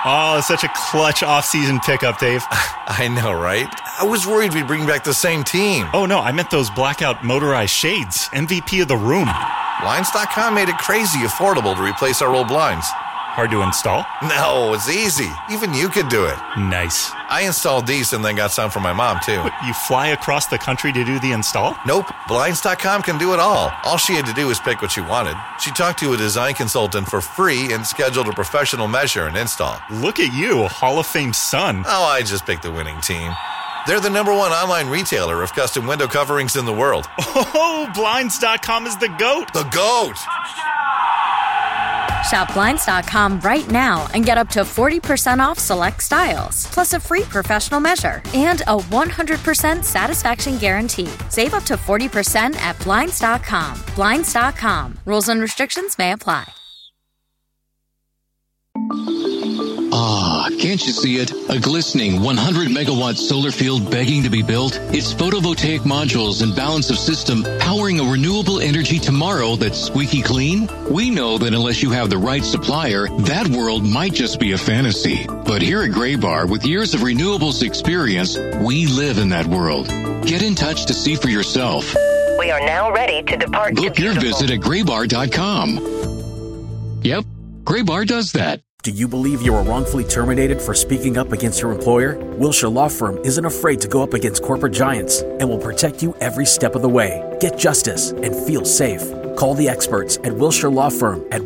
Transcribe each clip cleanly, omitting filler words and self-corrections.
Oh, such a clutch off-season pickup, Dave. I know, right? I was worried we'd bring back the same team. Oh, no, I meant those blackout motorized shades. MVP of the room. Blinds.com made it crazy affordable to replace our old blinds. Hard to install? No, it's easy. Even you could do it. Nice. I installed these and then got some for my mom, too. What, you fly across the country to do the install? Nope. Blinds.com can do it all. All she had to do was pick what she wanted. She talked to a design consultant for free and scheduled a professional measure and install. Look at you, Hall of Fame son. Oh, I just picked the winning team. They're the #1 online retailer of custom window coverings in the world. Oh, Blinds.com is the GOAT. The GOAT! Shop Blinds.com right now and get up to 40% off select styles, plus a free professional measure and a 100% satisfaction guarantee. Save up to 40% at Blinds.com. Blinds.com. Rules and restrictions may apply. Ah, can't you see it? A glistening 100-megawatt solar field begging to be built? Its photovoltaic modules and balance of system powering a renewable energy tomorrow that's squeaky clean? We know that unless you have the right supplier, that world might just be a fantasy. But here at Graybar, with years of renewables experience, we live in that world. Get in touch to see for yourself. We are now ready to depart. Book your visit at graybar.com. Yep, Graybar does that. Do you believe you were wrongfully terminated for speaking up against your employer? Wilshire Law Firm isn't afraid to go up against corporate giants and will protect you every step of the way. Get justice and feel safe. Call the experts at Wilshire Law Firm at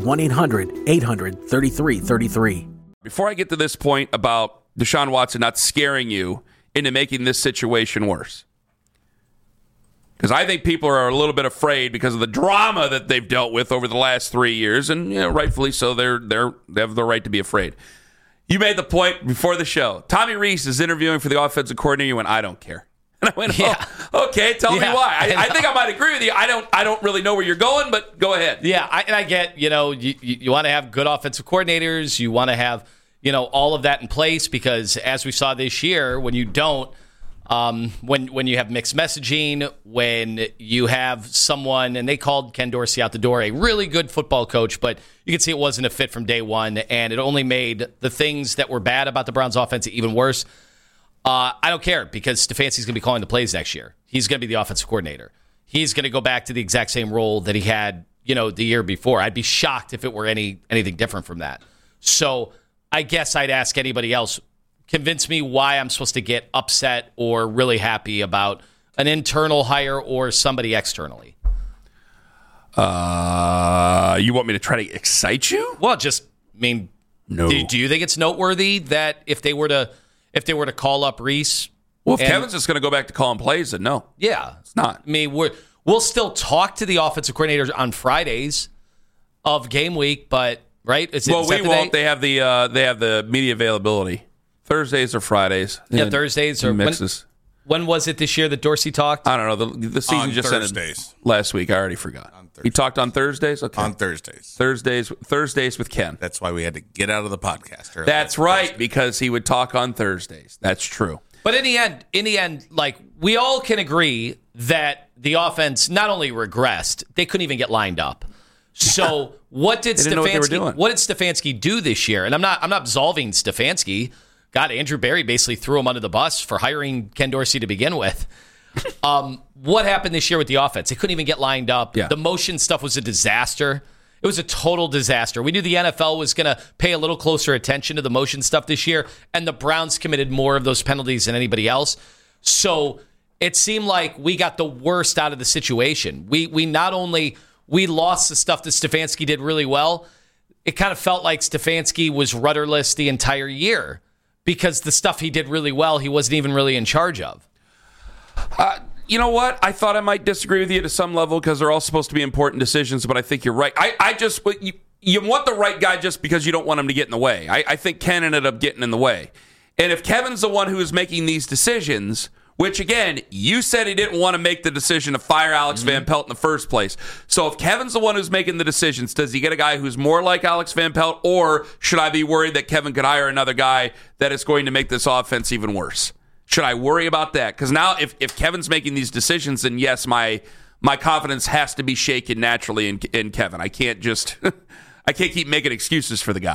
1-800-800-3333. Before I get to this point about Deshaun Watson not scaring you into making this situation worse, because I think people are a little bit afraid because of the drama that they've dealt with over the last 3 years, and rightfully so. They have the right to be afraid. You made the point before the show. Tommy Rees is interviewing for the offensive coordinator. You went, I don't care. And I went, okay, tell me why. I think I might agree with you. I don't really know where you're going, but go ahead. Yeah, I get, you want to have good offensive coordinators. You want to have, all of that in place because as we saw this year, when you don't, when you have mixed messaging, when you have someone, and they called Ken Dorsey out the door, a really good football coach, but you can see it wasn't a fit from day one, and it only made the things that were bad about the Browns' offense even worse. I don't care because Stefanski's going to be calling the plays next year. He's going to be the offensive coordinator. He's going to go back to the exact same role that he had, the year before. I'd be shocked if it were anything different from that. So I guess I'd ask anybody else, convince me why I'm supposed to get upset or really happy about an internal hire or somebody externally. You want me to try to excite you? Well, no. Do you think it's noteworthy that if they were to call up Reese? Well, if Kevin's just going to go back to calling plays, then no. Yeah. It's not. I mean, we'll still talk to the offensive coordinators on Fridays of game week, but right? We won't. They have the media availability. Thursdays or Fridays. Yeah, Thursdays or mixes. When was it this year that Dorsey talked? I don't know. The season on just Thursdays. ended last week. I already forgot. He talked on Thursdays? Okay. On Thursdays. Thursdays with Ken. That's why we had to get out of the podcast early. That's right, because he would talk on Thursdays. That's true. But in the end, like we all can agree that the offense not only regressed, they couldn't even get lined up. So what did Stefanski do this year? And I'm not absolving Stefanski. God, Andrew Berry basically threw him under the bus for hiring Ken Dorsey to begin with. What happened this year with the offense? They couldn't even get lined up. Yeah. The motion stuff was a disaster. It was a total disaster. We knew the NFL was going to pay a little closer attention to the motion stuff this year, and the Browns committed more of those penalties than anybody else. So it seemed like we got the worst out of the situation. We lost the stuff that Stefanski did really well. It kind of felt like Stefanski was rudderless the entire year. Because the stuff he did really well, he wasn't even really in charge of. You know what? I thought I might disagree with you to some level because they're all supposed to be important decisions, but I think you're right. You want the right guy just because you don't want him to get in the way. I think Ken ended up getting in the way. And if Kevin's the one who is making these decisions, which, again, you said he didn't want to make the decision to fire Alex Van Pelt in the first place. So if Kevin's the one who's making the decisions, does he get a guy who's more like Alex Van Pelt, or should I be worried that Kevin could hire another guy that is going to make this offense even worse? Should I worry about that? Because now if Kevin's making these decisions, then yes, my confidence has to be shaken naturally in Kevin. I can't just I can't keep making excuses for the guy.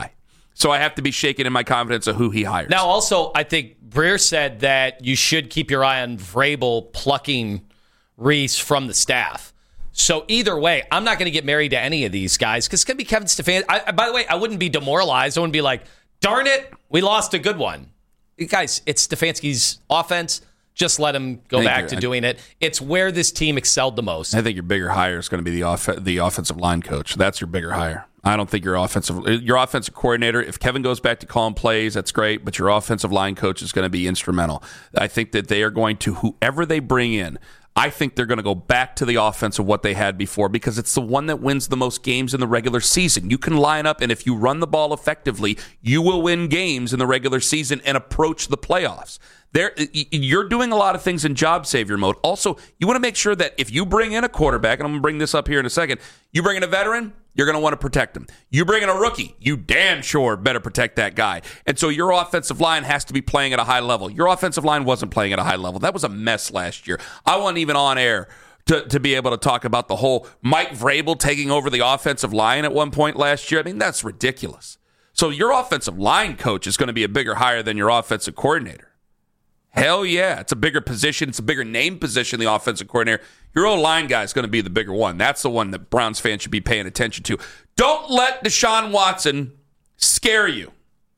So I have to be shaken in my confidence of who he hires. Now, also, I think Breer said that you should keep your eye on Vrabel plucking Reese from the staff. So either way, I'm not going to get married to any of these guys because it's going to be Kevin Stefanski. By the way, I wouldn't be demoralized. I wouldn't be like, darn it, we lost a good one. Guys, it's Stefanski's offense. Just let him go back to doing it. It's where this team excelled the most. I think your bigger hire is going to be the offensive line coach. That's your bigger hire. I don't think your offensive coordinator, if Kevin goes back to calling plays, that's great, but your offensive line coach is going to be instrumental. I think that they are going to, whoever they bring in, I think they're going to go back to the offense of what they had before because it's the one that wins the most games in the regular season. You can line up, and if you run the ball effectively, you will win games in the regular season and approach the playoffs. You're doing a lot of things in job savior mode. Also, you want to make sure that if you bring in a quarterback, and I'm going to bring this up here in a second, you bring in a veteran, you're going to want to protect him. You bring in a rookie, you damn sure better protect that guy. And so your offensive line has to be playing at a high level. Your offensive line wasn't playing at a high level. That was a mess last year. I wasn't even on air to be able to talk about the whole Mike Vrabel taking over the offensive line at one point last year. I mean, that's ridiculous. So your offensive line coach is going to be a bigger hire than your offensive coordinator. Hell yeah. It's a bigger position. It's a bigger name position, the offensive coordinator. Your O-line guy is going to be the bigger one. That's the one that Browns fans should be paying attention to. Don't let Deshaun Watson scare you.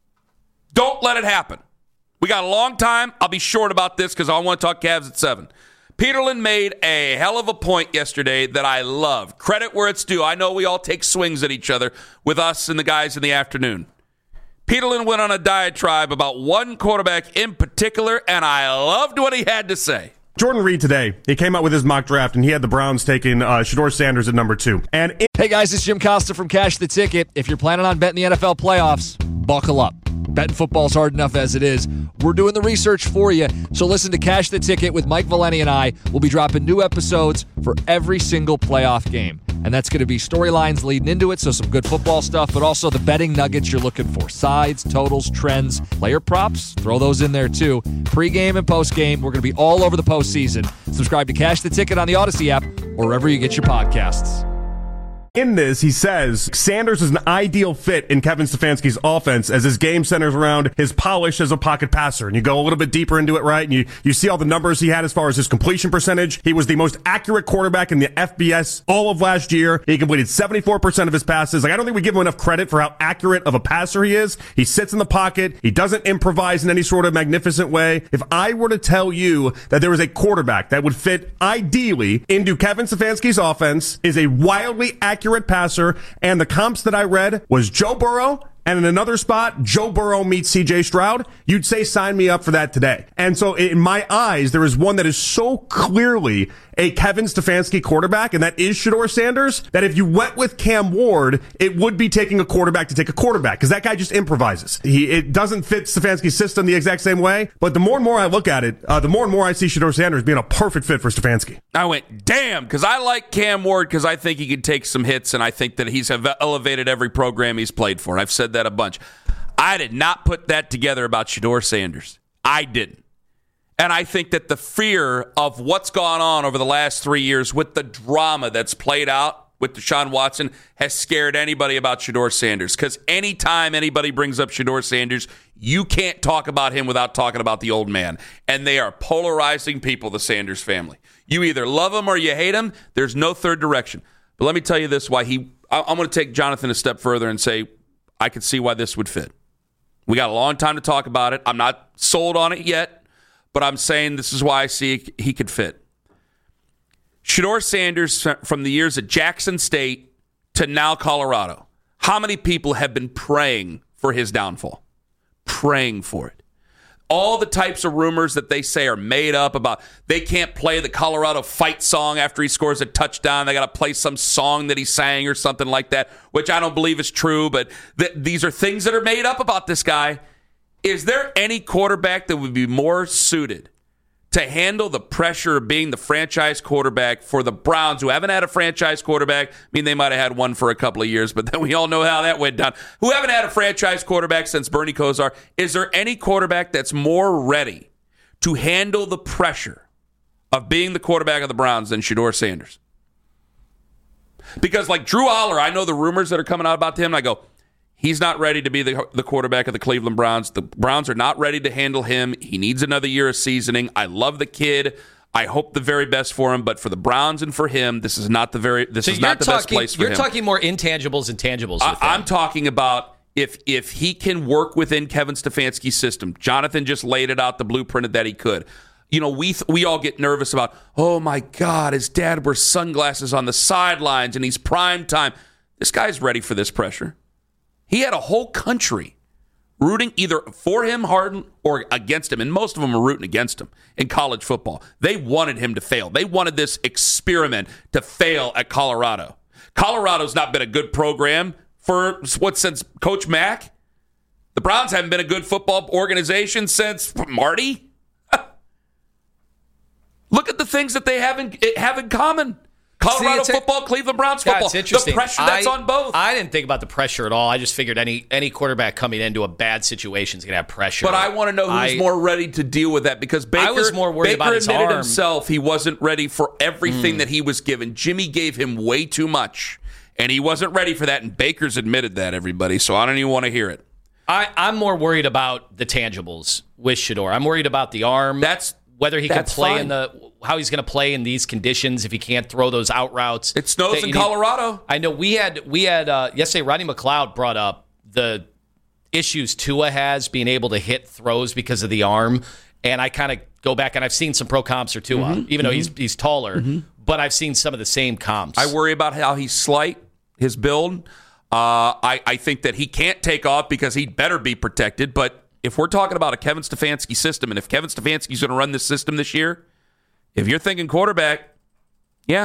Don't let it happen. We got a long time. I'll be short about this because I want to talk Cavs at 7. Peterlin made a hell of a point yesterday that I love. Credit where it's due. I know we all take swings at each other with us and the guys in the afternoon. Peterlin went on a diatribe about one quarterback in particular, and I loved what he had to say. Jordan Reed today, he came out with his mock draft, and he had the Browns taking Shedeur Sanders at number 2. Hey guys, it's Jim Costa from Cash the Ticket. If you're planning on betting the NFL playoffs, buckle up. Betting football's hard enough as it is. We're doing the research for you, so listen to Cash the Ticket with Mike Valeni and I. We'll be dropping new episodes for every single playoff game. And that's going to be storylines leading into it, so some good football stuff, but also the betting nuggets you're looking for. Sides, totals, trends, player props, throw those in there too. Pre-game and post-game, we're going to be all over the postseason. Subscribe to Cash the Ticket on the Odyssey app or wherever you get your podcasts. In this, he says Sanders is an ideal fit in Kevin Stefanski's offense as his game centers around his polish as a pocket passer. And you go a little bit deeper into it, right? And you see all the numbers he had as far as his completion percentage. He was the most accurate quarterback in the FBS all of last year. He completed 74% of his passes. Like, I don't think we give him enough credit for how accurate of a passer he is. He sits in the pocket. He doesn't improvise in any sort of magnificent way. If I were to tell you that there was a quarterback that would fit ideally into Kevin Stefanski's offense, is a wildly accurate passer, and the comps that I read was Joe Burrow, and in another spot, Joe Burrow meets C.J. Stroud, you'd say sign me up for that today. And so in my eyes, there is one that is so clearly a Kevin Stefanski quarterback, and that is Shedeur Sanders, that if you went with Cam Ward, it would be taking a quarterback to take a quarterback, because that guy just improvises. It doesn't fit Stefanski's system the exact same way, but the more and more I look at it, the more and more I see Shedeur Sanders being a perfect fit for Stefanski. I went, damn, because I like Cam Ward because I think he can take some hits, and I think that he's elevated every program he's played for. I've said that a bunch. I did not put that together about Shedeur Sanders. I didn't. And I think that the fear of what's gone on over the last 3 years with the drama that's played out with Deshaun Watson has scared anybody about Shedeur Sanders. Because anytime anybody brings up Shedeur Sanders, you can't talk about him without talking about the old man. And they are polarizing people, the Sanders family. You either love him or you hate him. There's no third direction. But let me tell you this, why I'm going to take Jonathan a step further and say, I could see why this would fit. We got a long time to talk about it. I'm not sold on it yet, but I'm saying this is why I see he could fit. Shedeur Sanders, from the years at Jackson State to now Colorado, how many people have been praying for his downfall? Praying for it. All the types of rumors that they say are made up about they can't play the Colorado fight song after he scores a touchdown. They got to play some song that he sang or something like that, which I don't believe is true, but these are things that are made up about this guy. Is there any quarterback that would be more suited to handle the pressure of being the franchise quarterback for the Browns, who haven't had a franchise quarterback? I mean, they might have had one for a couple of years, but then we all know how that went down. Who haven't had a franchise quarterback since Bernie Kosar? Is there any quarterback that's more ready to handle the pressure of being the quarterback of the Browns than Shedeur Sanders? Because like Drew Aller, I know the rumors that are coming out about him, and I go, He's not ready to be the quarterback of the Cleveland Browns. The Browns are not ready to handle him. He needs another year of seasoning. I love the kid. I hope the very best for him, but for the Browns and for him, this is not the best place for him. You're talking more intangibles and tangibles. I'm talking about if he can work within Kevin Stefanski's system. Jonathan just laid it out, the blueprint that he could. You know, we all get nervous about, oh my God, his dad wears sunglasses on the sidelines and he's prime time. This guy's ready for this pressure. He had a whole country rooting either for him, Harden, or against him. And most of them were rooting against him in college football. They wanted him to fail. They wanted this experiment to fail at Colorado. Colorado's not been a good program since Coach Mack? The Browns haven't been a good football organization since Marty? Look at the things that they have in common. Colorado football, Cleveland Browns football. It's interesting. The pressure that's on both. I didn't think about the pressure at all. I just figured any quarterback coming into a bad situation is going to have pressure. But I want to know who's more ready to deal with that, because Baker, was more worried about his admitted arm. himself he wasn't ready for everything that he was given. Jimmy gave him way too much, and he wasn't ready for that, and Baker's admitted that, everybody, so I don't even want to hear it. I'm more worried about the tangibles with Shedeur. I'm worried about the arm. Whether he can play how he's going to play in these conditions if he can't throw those out routes. It snows in Colorado. I know we had yesterday. Rodney McLeod brought up the issues Tua has being able to hit throws because of the arm, and I kind of go back and I've seen some pro comps for Tua, even though he's taller, but I've seen some of the same comps. I worry about how he's slight, his build. I think that he can't take off because he'd better be protected, but if we're talking about a Kevin Stefanski system, and if Kevin Stefanski's going to run this system this year, if you're thinking quarterback, yeah.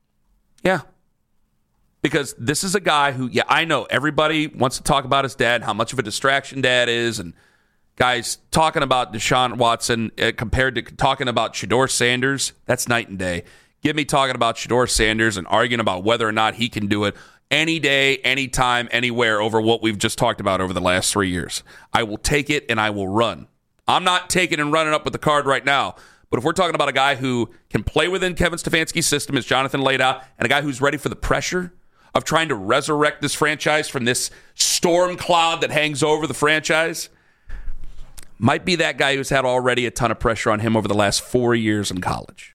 Because this is a guy who, I know everybody wants to talk about his dad, how much of a distraction dad is, and guys talking about Deshaun Watson compared to talking about Shedeur Sanders, that's night and day. Give me talking about Shedeur Sanders and arguing about whether or not he can do it any day, anytime, anywhere over what we've just talked about over the last 3 years. I will take it and I will run. I'm not taking and running up with the card right now. But if we're talking about a guy who can play within Kevin Stefanski's system, as Jonathan laid out, and a guy who's ready for the pressure of trying to resurrect this franchise from this storm cloud that hangs over the franchise, might be that guy who's had already a ton of pressure on him over the last 4 years in college.